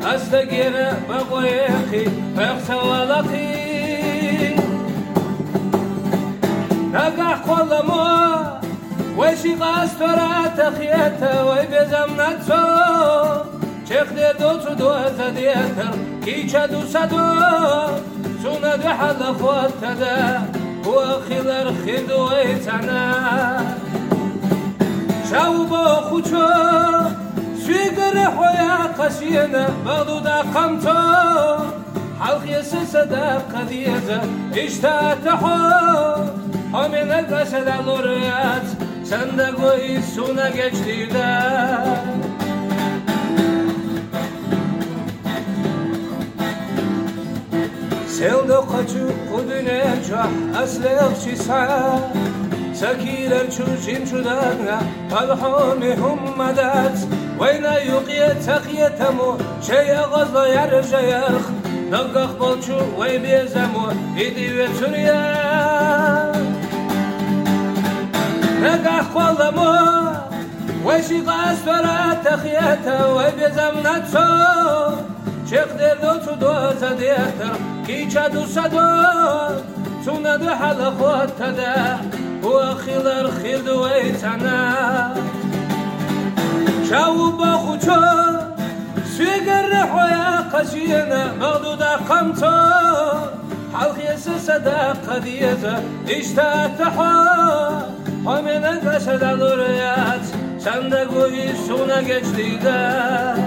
استگیره بقویقی بخسوالقی نگه قلما وشی قاستورا تخیتا وی بزم نتسو چخده دو دو زدیتر کیچه دو صدو سونه دو حل خواتده و خیلر خیدو ایتانا شاو با خوچو سویگر حویا قسینه بغدو دا قمتو حلقی سسده قدیزه اشتاعت حو همین قصد لوریت سندگوی سونه geçtiydi Sevde kaçı kudüne cah asleq çisa Sakiler çuzin çudana Talhami hummadat Veyna yuqiye taqiyetemu Şeye gazla yarjayaq Nagaq balçu vey bezemu İdi ve Suriye نگه قلمو وشی قاستورا تخیتا و بزمنت سو چق دردو تو دو زدیتر کیچه دو صدو سونه دو حل خود تده و خیلر خیل دو ایتانا شاو با خوچو سویگر رحویا قشینه مغدودا قمتو حلقی سسده قدیزه اشتاعت حو همین قصد لوریت سندگوی سونه geçtiydi